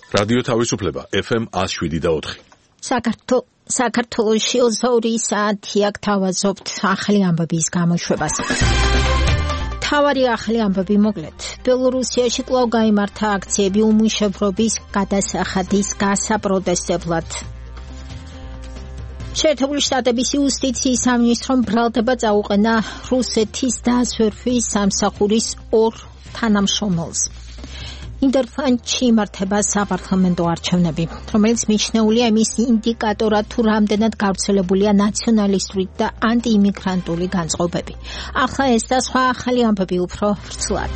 რადიო თავისუფლება FM 107.4. საქართველოში 22 საათი აქ თავაზობთ ახალი ამბების გამოშვებას. თავარი ახალი ამბები მოკლედ. ბელორუსიაში კვლავ გაიმართა აქციები უმუშევრობის გადასახადის გასაპროტესტებლად. შეერთებული შტატების იუსტიციის სამინისტრომ ბრალდება წაუყენა რუსეთის დაზვერვის სამსახურის 2 თანამშრომელს. ნიდერლანდში იმართება საპარლამენტო არჩევნები, რომელიც მიჩნეულია იმის ინდიკატორად, თუ რამდენად გავრცელებულია ნაციონალისტური და ანტიიმიგრანტული განწყობები. ახლა ეს და სხვა ახალი ამბები უფრო ვრცლად.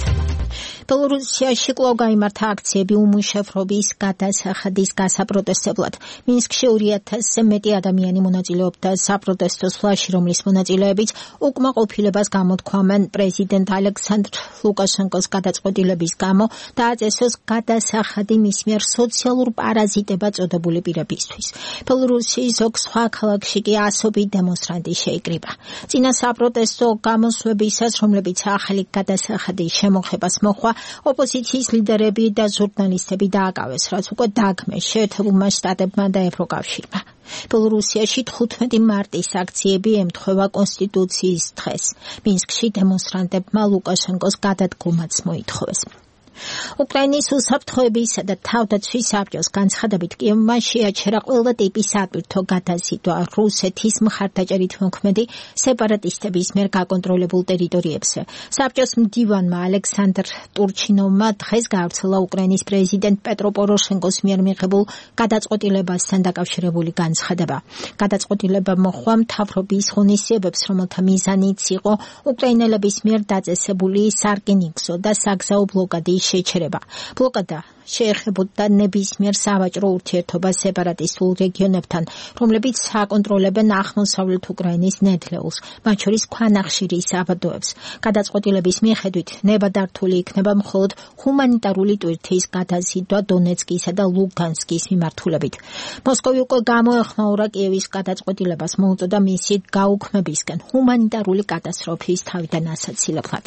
ბელორუსიაში კვლავ გაიმართა აქციები უმუშევრობის გადასახადის გასაპროტესტებლად. მინსკში 2000-ზე მეტი ადამიანი მონაწილეობდა საპროტესტო სვლაში, რომლის მონაწილეებიც უკმაყოფილებას გამოთქვამენ პრეზიდენტ ალექსანდრ ლუკაშენკოს გადაწყვეტილების გამო და აწესოს გადასახადი მის მიერ სოციალურ პარაზიტებად წოდებული პირებისთვის. ბელორუსიის ზოგ სხვა ქალაქში კი ასობით დემონსტრანტი შეიკრიბა. წინა საპროტესტო გამოსვლებისას, რომლებიც ახალი გადასახადის შემოღებას მოხდა, ოპოზიციის ლიდერები და ჟურნალისტები დააკავეს, რაც უკვე დაგმეს შეერთებულმა შტატებმა და ევროკავშირმა. ბელორუსიაში 15 მარტის აქციები ემთხვევა კონსტიტუციის დღეს. მინსკში დემონსტრანტებმა ლუკაშენკოს გადადგომაც მოითხოვეს. უკრაინის უსაფრთხოებისა და თავდაცვის საბჭოს განცხადებით კიევმა შეაჩერა ყველა ტიპის სატვირთო გადაზიდვა რუსეთის მხარდაჭერით მოქმედი სეპარატისტების მიერ გაკონტროლებულ ტერიტორიებზე. საბჭოს მდივანმა ალექსანდრ ტურჩინოვმა დღეს გაავრცელა უკრაინის პრეზიდენტ პეტრო პოროშენკოს მიერ მიღებულ გადაწყვეტილებასთან დაკავშირებული განცხადება. გადაწყვეტილება მოჰყვა მთავრობის ღონისძიებებს, რომელთა მიზანიც იყო უკრაინელების მიერ დაწესებული სარკინიგზო და საგზაო ბლოკადის შეჩერება. ბლოკადა შეეხებოდა ნებისმიერ სავაჭრო ურთიერთობას სეპარატისტულ რეგიონებთან, რომლებიც აკონტროლებენ აღმოსავლეთ უკრაინის ნედლეულს, მათ შორის ქვანახშირის საბადოებს. გადაწყვეტილების მიხედვით ნებადართული იქნება მხოლოდ ჰუმანიტარული ტვირთის გადაზიდვა დონეცკისა და ლუგანსკის მიმართულებით. მოსკოვი უკვე გამოეხმაურა კიევის გადაწყვეტილებას, მოუწოდა მისი გაუქმებისკენ ჰუმანიტარული კატასტროფის თავიდან ასაცილებლად.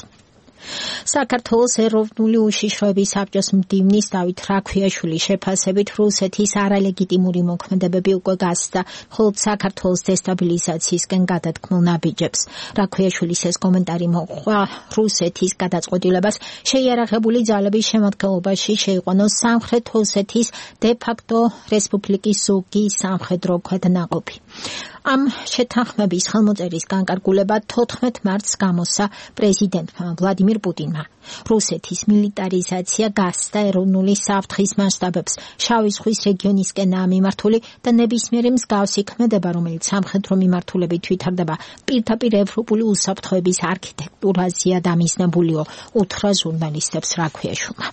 საქართველოს ეროვნული უშიშროების საბჭოს მდივნის დავით რაქვიაშვილის შეფასებით რუსეთის არალეგიტიმური მოქმედებები უკვე გასცდა მხოლოდ საქართველოს დესტაბილიზაციისკენ გადადგმულ ნაბიჯებს. რაქვიაშვილის ეს კომენტარი მოჰყვა რუსეთის გადაწყვეტილებას შეიარაღებული ძალების შემადგენლობაში შეიყვანოს სამხრეთ ოსეთის დე-ფაქტო რესპუბლიკის ზოგი სამხედრო ქვედანაყოფი. ამ შეთანხმების ხელმოწერის განკარგულება 14 მარტს გამოსცა პრეზიდენტმა ვლადიმირ პუტინმა. რუსეთის მილიტარიზაცია გასცდა ეროვნული საფრთხის მასშტაბებს. შავი ზღვის რეგიონისკენაა მიმართული და ნებისმიერი მსგავსი ქმედება, რომელიც სამხედრო მიმართულებით ვითარდება, პირდაპირ ევროპული უსაფრთხოების არქიტექტურაზეა დამიზნებულიო, უთხრა ჟურნალისტებს რაქვიაშვილმა.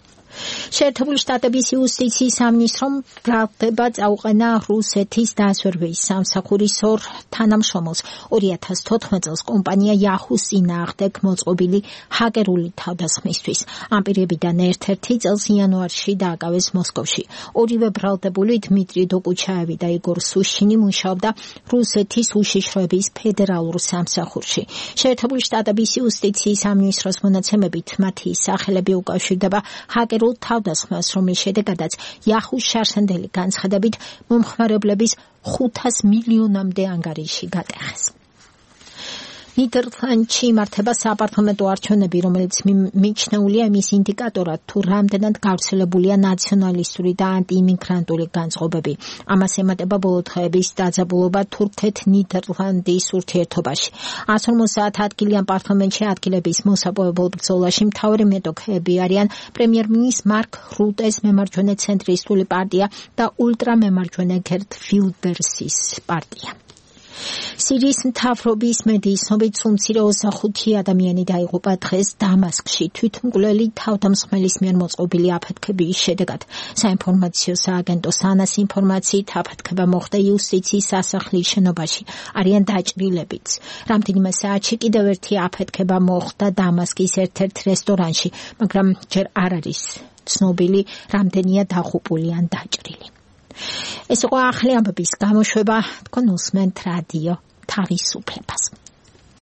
შეერთებული შტატების იუსტიციის სამინისტრომ ბრალდება წაუყენა რუსეთის დაზვერვის სამსახურის 2 თანამშრომელს. 2014 წელს კომპანია Yahoo-ს წინააღმდეგ მოწყობილი ჰაკერული თავდასხმისთვის. ამ პირებიდან ერთ-ერთი წელს იანვარში დააკავეს მოსკოვში. ორივე ბრალდებული დმიტრი დოკუჩაევი და იგორ სუშინი მუშაობდა რუსეთის უშიშროების ფედერალურ სამსახურში. შეერთებული შტატების იუსტიციის სამინისტროს მონაცემებით მათი სახელები უკავშირდება ჰაკერულ თავდასხმას, რომლის შედეგადაც Yahoo-ს შარსანდელი განცხადებით მომხმარებლების 500 მილიონამდე ანგარიში გატეხეს. ნიდერლანდში იმართება საპარლამენტო არჩევნები, რომელიც მიჩნეულია იმის ინდიკატორად, თუ რამდენად გავრცელებულია ნაციონალისტური და ანტიიმიგრანტული განწყობები. ამას ემატება ბოლო დღეების დაძაბულობა თურქეთ-ნიდერლანდის ურთიერთობაში. 150 ადგილი ამ პარლამენტში ადგილების მოსაპოვებელ ბრძოლაში მთავარი მეტოქეები არიან პრემიერ-მინისტრის მარკ რუტეს მემარჯვენე ცენტრისტული პარტია და ულტრამემარჯვენე გერტ ვილდერსის პარტია. სირიის მთავრობის მედიის ცნობით უმცირე 25 ადამიანი დაიღუპა დღეს დამასკში თვითმკვლელი თავდამსხმელის მიერ მოწყობილი აფეთქების შედეგად. საინფორმაციო სააგენტოს ანას ინფორმაციით აფეთქება მოხდა იუსტიციის სასახლის შენობაში. არიან დაჭრილებიც. რამდენიმე საათში კიდევ ერთი აფეთქება მოხდა დამასკის ერთ-ერთ რესტორანში, მაგრამ ჯერ არ არის ცნობილი რამდენია დაღუპული ან დაჭრილი. ეს იყო ახალი ამბების გამოშვება, თქვენ უსმენთ რადიო თავისუფლებას.